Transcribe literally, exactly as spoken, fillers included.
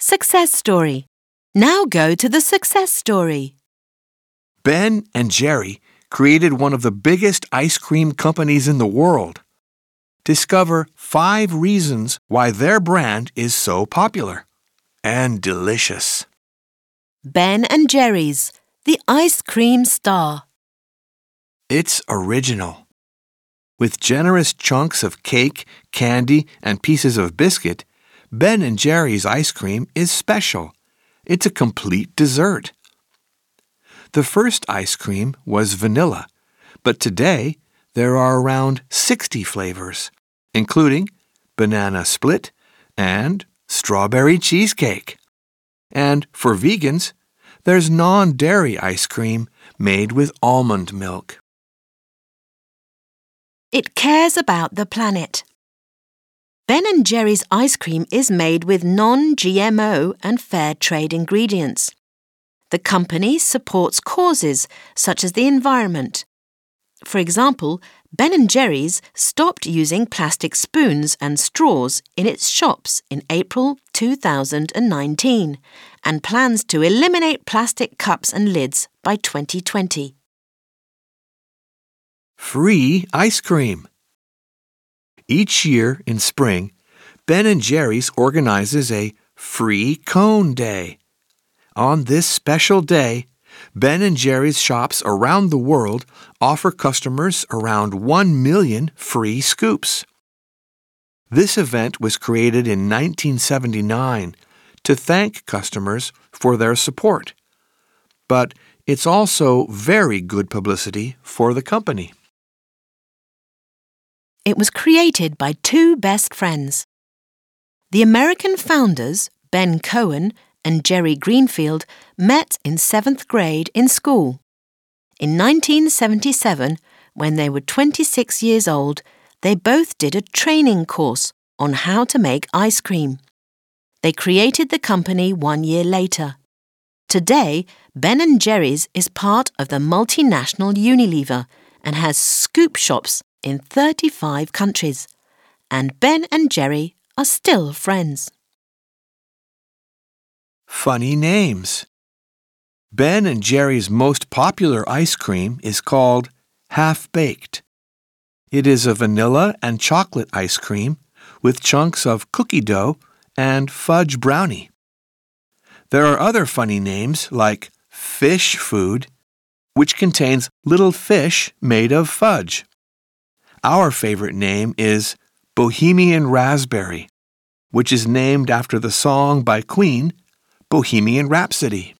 Success story. Now go to the success story. Ben and Jerry created one of the biggest ice cream companies in the world. Discover five reasons why their brand is so popular and delicious. Ben and Jerry's, the ice cream star. It's original. With generous chunks of cake, candy, and pieces of biscuit, Ben and Jerry's ice cream is special. It's a complete dessert. The first ice cream was vanilla, but today there are around sixty flavors, including banana split and strawberry cheesecake. And for vegans, there's non-dairy ice cream made with almond milk. It cares about the planet. Ben and Jerry's ice cream is made with non-G M O and fair trade ingredients. The company supports causes such as the environment. For example, Ben and Jerry's stopped using plastic spoons and straws in its shops in April two thousand nineteen and plans to eliminate plastic cups and lids by twenty twenty. Free ice cream. Each year in spring, Ben and Jerry's organizes a Free Cone Day. On this special day, Ben and Jerry's shops around the world offer customers around one million free scoops. This event was created in nineteen seventy-nine to thank customers for their support. But it's also very good publicity for the company. It was created by two best friends. The American founders, Ben Cohen and Jerry Greenfield, met in seventh grade in school. In nineteen seventy-seven, when they were twenty-six years old, they both did a training course on how to make ice cream. They created the company one year later. Today, Ben and Jerry's is part of the multinational Unilever and has scoop shops in thirty-five countries. And Ben and Jerry are still friends. Funny names. Ben and Jerry's most popular ice cream is called Half-Baked. It is a vanilla and chocolate ice cream with chunks of cookie dough and fudge brownie. There are other funny names like Fish Food, which contains little fish made of fudge. Our favorite name is Bohemian Raspberry, which is named after the song by Queen, Bohemian Rhapsody.